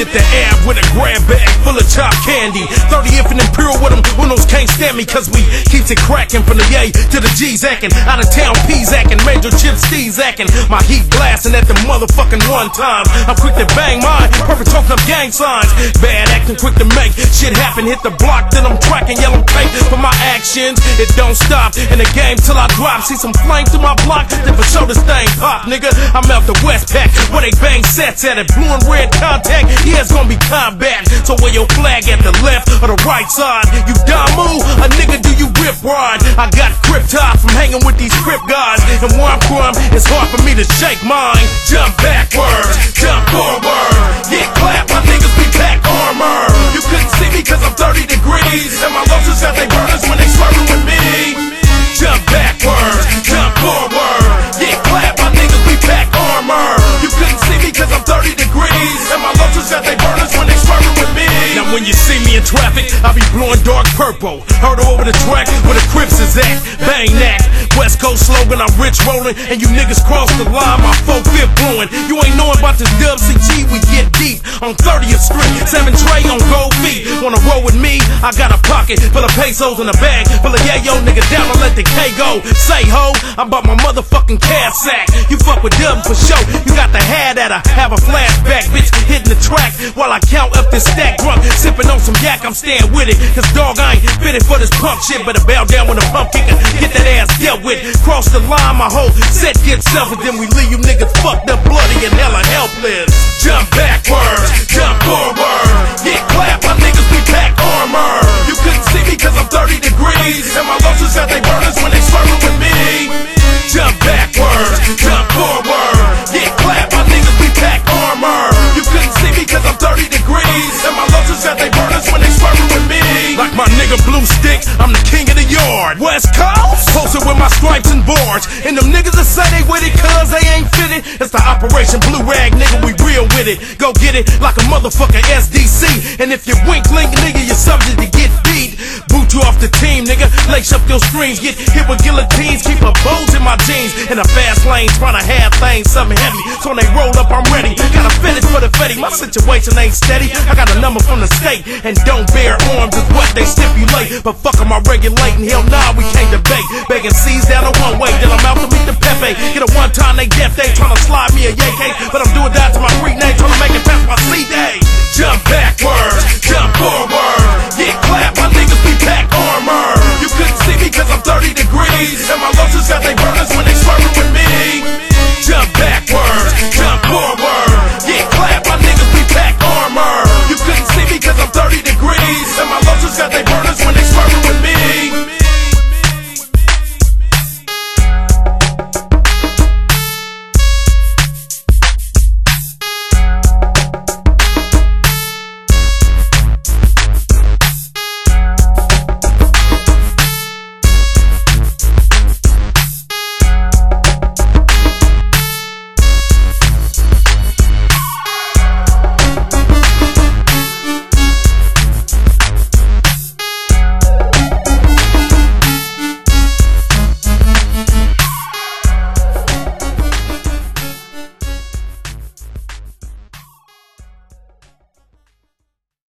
with the ab with a grab bag full of chopped candy. 30th and Imperial with them, windows can't stand me, cause we keeps it cracking from the A to the G's acting. Out of town P's acting, major chip Steve's acting. My heat blasting at the motherfucking one time. I'm quick to bang mine, perfect talking up gang signs. Bad acting, quick to make shit happen. Hit the block, then I'm tracking yellow paint for my actions. It don't stop in the game till I drop. See some flame through my block, then for sure this thing pop, nigga. I'm out the West Pack, where they bang sets at it. Blue and red contact, yeah, it's gonna be combat. So where your flag at the left or the right side? You Damu, a nigga, do you rip ride? I got grip top from hanging with these crip guys. And where I'm from, it's hard for me to shake mine. Jump backwards, jump forward. Get clapped, my niggas be pack armor. You couldn't see me cause I'm 30 degrees. And my lotions got they burners when they swerving with me. Jump backwards, jump forward. Get clapped, my niggas be pack armor. You couldn't see me cause I'm 30 degrees. And my lotions got they burners when they swerving with me. Now when you see me in traffic, I be blowing dark purple. Heard over the track where the Crips is at. Bang that, West Coast slogan, I'm rich rolling. And you niggas cross the line, my 4-5 blowing. You ain't knowing about this WCG, we get deep. On 30th Street, 7 Trey on gold feet. Wanna roll with me? I got a pocket full of pesos in a bag full of yayo, nigga down, don't let the K go. Say ho, I bought my motherfucking cash sack. You fuck with them for sure, you got the hat at her. Have a flashback, bitch, hitting the track while I count up this stack drunk. Sipping on some yak, I'm staying with it. Cause dog, I ain't fitted for this punk shit. Better bow down when the pump kicker, get that ass dealt with. Cross the line, my whole set gets selfish. Then we leave you niggas fucked up, bloody and hella helpless. Jump backwards, jump forward. Get clapped, my niggas be pack armor. You couldn't see me cause I'm 30 degrees. And my lotions got they burners when they swerving with me. Jump backwards, jump forward. Get clapped, my niggas be pack armor. You couldn't see me cause I'm 30 degrees. And my lotions got they burners when they swerving with me. Like my nigga Blue Stick, I'm the king of the yard. West Coast, posted with my stripes and bars. And them niggas that say they with it cause they ain't fitted. It's the Operation Blue Rag, nigga, we real with it. Go get it like a motherfucking SDC. And if you wink link, nigga, you're subject to get beat. Boot you off the team, nigga, lace up your streams. Get hit with guillotines, keep a bows in my jeans. In a fast lane, trying to have things, something heavy. So when they roll up, I'm ready. Got a fetish for the fetty, my situation ain't steady. I got a number from the state, and don't bear arms is what they stipulate. But fuck em, I regulating, hell nah, we can't debate. Begging C's down the one way, then I'm out to meet the Pepe. Get a one time, they death day, trying to slide me a yay cake. But I'm doing that to my free name, trying to make it past my C-Day. Jump backwards, jump forward. Get clapped, my niggas be pack armor. You couldn't see me cause I'm 30 degrees. And my lotions got they burners when they swerving with me. Jump back.